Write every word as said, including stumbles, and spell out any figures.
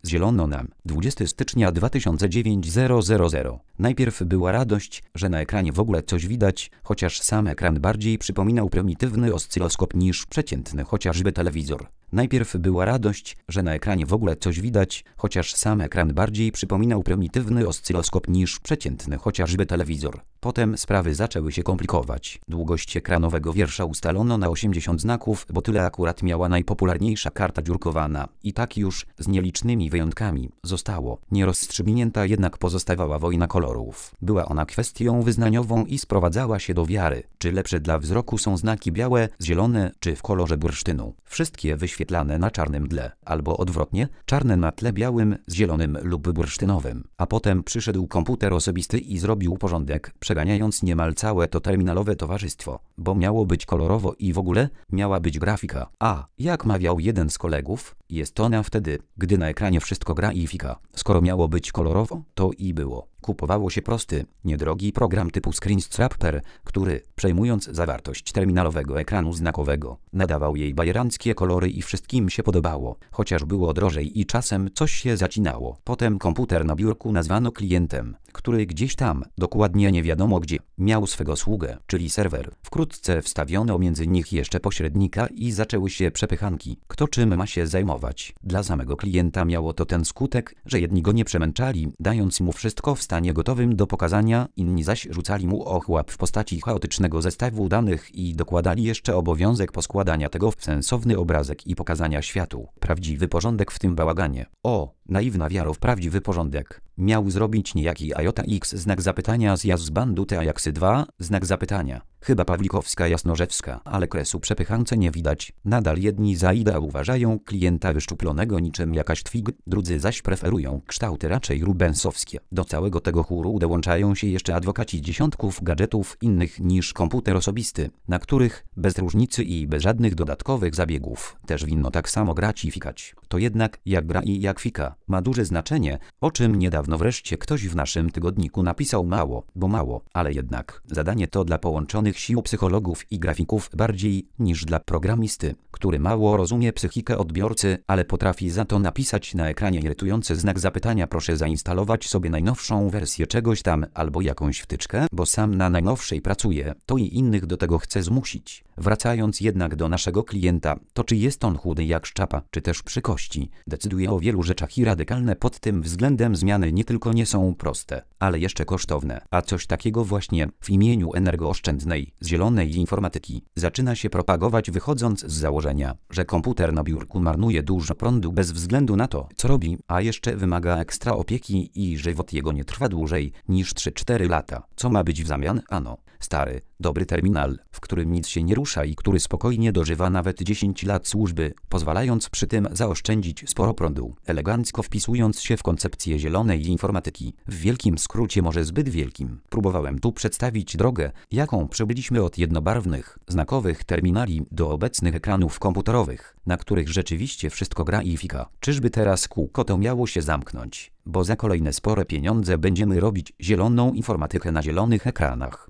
zielono nam. dwudziestego stycznia dwa tysiące dziewiątego. Najpierw była radość, że na ekranie w ogóle coś widać, chociaż sam ekran bardziej przypominał prymitywny oscyloskop niż przeciętny chociażby telewizor. Najpierw była radość, że na ekranie w ogóle coś widać, chociaż sam ekran bardziej przypominał prymitywny oscyloskop niż przeciętny chociażby telewizor. Potem sprawy zaczęły się komplikować. Długość ekranowego wiersza ustalono na osiemdziesiąt znaków, bo tyle akurat miała najpopularniejsza karta dziurkowana. I tak już, z nielicznymi wyjątkami, zostało. Nierozstrzygnięta jednak pozostawała wojna kolorów. Była ona kwestią wyznaniową i sprowadzała się do wiary. Czy lepsze dla wzroku są znaki białe, zielone, czy w kolorze bursztynu? Wszystkie wyświetlane na czarnym tle, albo odwrotnie, czarne na tle białym z zielonym lub bursztynowym. A potem przyszedł komputer osobisty i zrobił porządek, przeganiając niemal całe to terminalowe towarzystwo, bo miało być kolorowo i w ogóle miała być grafika. A, jak mawiał jeden z kolegów, jest ona wtedy, gdy na ekranie wszystko gra i fika. Skoro miało być kolorowo, to i było. Kupowało się prosty, niedrogi program typu Screenstrapper, który, przejmując zawartość terminalowego ekranu znakowego, nadawał jej bajeranckie kolory i wszystkim się podobało, chociaż było drożej i czasem coś się zacinało. Potem komputer na biurku nazwano klientem, który gdzieś tam, dokładnie nie wiadomo gdzie, miał swego sługę, czyli serwer. Wkrótce wstawiono między nich jeszcze pośrednika i zaczęły się przepychanki, kto czym ma się zajmować. Dla samego klienta miało to ten skutek, że jedni go nie przemęczali, dając mu wszystko w stanie gotowym do pokazania, inni zaś rzucali mu ochłap w postaci chaotycznego zestawu danych i dokładali jeszcze obowiązek poskładania tego w sensowny obrazek i pokazania światu. Prawdziwy porządek w tym bałaganie. O, naiwna wiaro w prawdziwy porządek. Miał zrobić niejaki Iota X znak zapytania z Jazzbandu T A Jaksy dwa znak zapytania. Chyba Pawlikowska Jasnorzewska, ale kresu przepychance nie widać. Nadal jedni za ideał uważają klienta wyszczuplonego niczym jakaś twig, drudzy zaś preferują kształty raczej rubensowskie. Do całego tego chóru dołączają się jeszcze adwokaci dziesiątków gadżetów innych niż komputer osobisty, na których, bez różnicy i bez żadnych dodatkowych zabiegów, też winno tak samo grać i fikać. To jednak, jak gra i jak fika, ma duże znaczenie, o czym niedawno wreszcie ktoś w naszym tygodniku napisał mało, bo mało, ale jednak. Zadanie to dla połączonych sił psychologów i grafików bardziej niż dla programisty, który mało rozumie psychikę odbiorcy, ale potrafi za to napisać na ekranie irytujący znak zapytania: proszę zainstalować sobie najnowszą wersję czegoś tam albo jakąś wtyczkę, bo sam na najnowszej pracuje, to i innych do tego chce zmusić. Wracając jednak do naszego klienta, to czy jest on chudy jak szczapa, czy też przy kości, decyduje o wielu rzeczach i radykalne pod tym względem zmiany nie tylko nie są proste, ale jeszcze kosztowne. A coś takiego właśnie w imieniu energooszczędnej, zielonej informatyki zaczyna się propagować, wychodząc z założenia, że komputer na biurku marnuje dużo prądu bez względu na to, co robi, a jeszcze wymaga ekstra opieki i żywot jego nie trwa dłużej niż trzy cztery lata. Co ma być w zamian? Ano, stary, dobry terminal, w którym nic się nie rusza i który spokojnie dożywa nawet dziesięć lat służby, pozwalając przy tym zaoszczędzić sporo prądu, elegancko wpisując się w koncepcję zielonej informatyki, w wielkim skrócie może zbyt wielkim. Próbowałem tu przedstawić drogę, jaką przebyliśmy od jednobarwnych, znakowych terminali do obecnych ekranów komputerowych, na których rzeczywiście wszystko gra i fika. Czyżby teraz kółko to miało się zamknąć, bo za kolejne spore pieniądze będziemy robić zieloną informatykę na zielonych ekranach?